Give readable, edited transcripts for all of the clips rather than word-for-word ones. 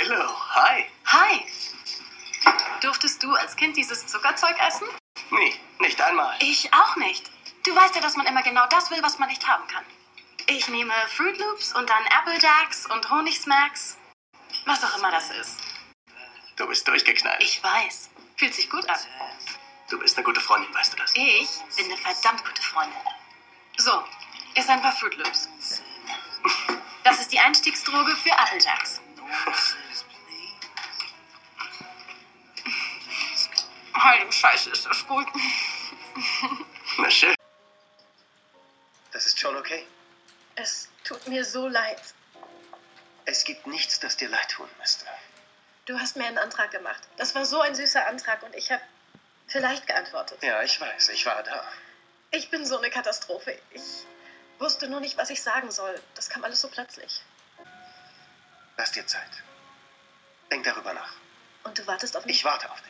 Willow, hi. Hi. Durftest du als Kind dieses Zuckerzeug essen? Nee, nicht einmal. Ich auch nicht. Du weißt ja, dass man immer genau das will, was man nicht haben kann. Ich nehme Fruit Loops und dann Apple Jacks und Honigsmacks. Was auch immer das ist. Du bist durchgeknallt. Ich weiß. Fühlt sich gut an. Du bist eine gute Freundin, weißt du das? Ich bin eine verdammt gute Freundin. So, ist ein paar Fruit Loops. Das ist die Einstiegsdroge für Apple Jacks. Heilige Scheiße, ist das gut. Na schön. Das ist schon okay. Es tut mir so leid. Es gibt nichts, das dir leid tun müsste. Du hast mir einen Antrag gemacht. Das war so ein süßer Antrag und ich habe vielleicht geantwortet. Ja, ich weiß, ich war da. Ich bin so eine Katastrophe. Ich wusste nur nicht, was ich sagen soll. Das kam alles so plötzlich. Lass dir Zeit. Denk darüber nach. Und du wartest auf mich? Ich warte auf dich.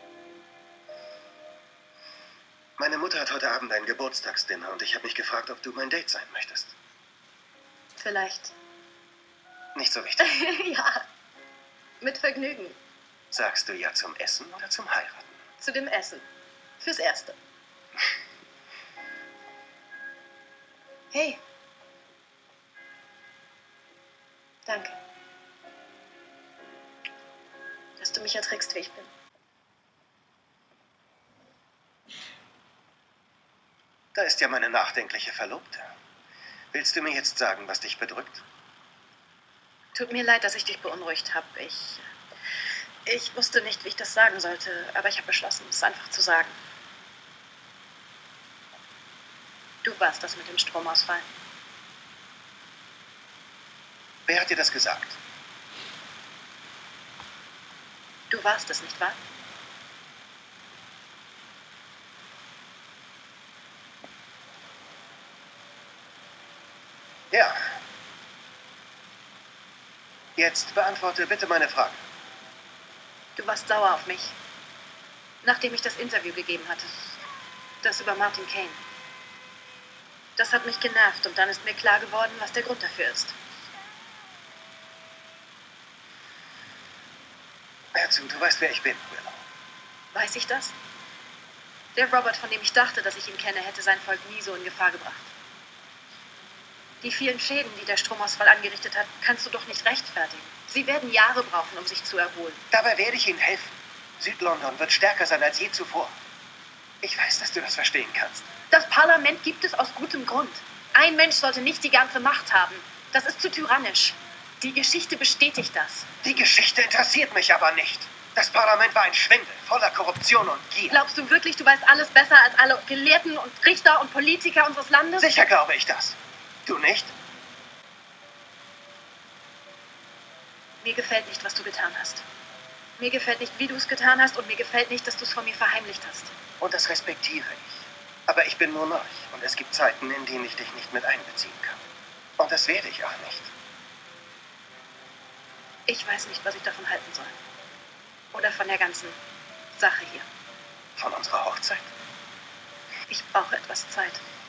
Meine Mutter hat heute Abend ein Geburtstagsdinner und ich habe mich gefragt, ob du mein Date sein möchtest. Vielleicht. Nicht so wichtig. Ja, mit Vergnügen. Sagst du ja zum Essen oder zum Heiraten? Zu dem Essen. Fürs Erste. Hey. Danke. Dass du mich erträgst, wie ich bin. Da ist ja meine nachdenkliche Verlobte. Willst du mir jetzt sagen, was dich bedrückt? Tut mir leid, dass ich dich beunruhigt habe. Ich wusste nicht, wie ich das sagen sollte, aber ich habe beschlossen, es einfach zu sagen. Du warst das mit dem Stromausfall. Wer hat dir das gesagt? Du warst es, nicht wahr? Ja. Jetzt beantworte bitte meine Frage. Du warst sauer auf mich, nachdem ich das Interview gegeben hatte. Das über Martin Kane. Das hat mich genervt und dann ist mir klar geworden, was der Grund dafür ist. Hör zu, du weißt, wer ich bin, Willow. Weiß ich das? Der Robert, von dem ich dachte, dass ich ihn kenne, hätte sein Volk nie so in Gefahr gebracht. Die vielen Schäden, die der Stromausfall angerichtet hat, kannst du doch nicht rechtfertigen. Sie werden Jahre brauchen, um sich zu erholen. Dabei werde ich Ihnen helfen. Südlondon wird stärker sein als je zuvor. Ich weiß, dass du das verstehen kannst. Das Parlament gibt es aus gutem Grund. Ein Mensch sollte nicht die ganze Macht haben. Das ist zu tyrannisch. Die Geschichte bestätigt das. Die Geschichte interessiert mich aber nicht. Das Parlament war ein Schwindel, voller Korruption und Gier. Glaubst du wirklich, du weißt alles besser als alle Gelehrten und Richter und Politiker unseres Landes? Sicher glaube ich das. Du nicht? Mir gefällt nicht, was du getan hast. Mir gefällt nicht, wie du es getan hast und mir gefällt nicht, dass du es vor mir verheimlicht hast. Und das respektiere ich. Aber ich bin nur Mönch und es gibt Zeiten, in denen ich dich nicht mit einbeziehen kann. Und das werde ich auch nicht. Ich weiß nicht, was ich davon halten soll. Oder von der ganzen Sache hier. Von unserer Hochzeit? Ich brauche etwas Zeit.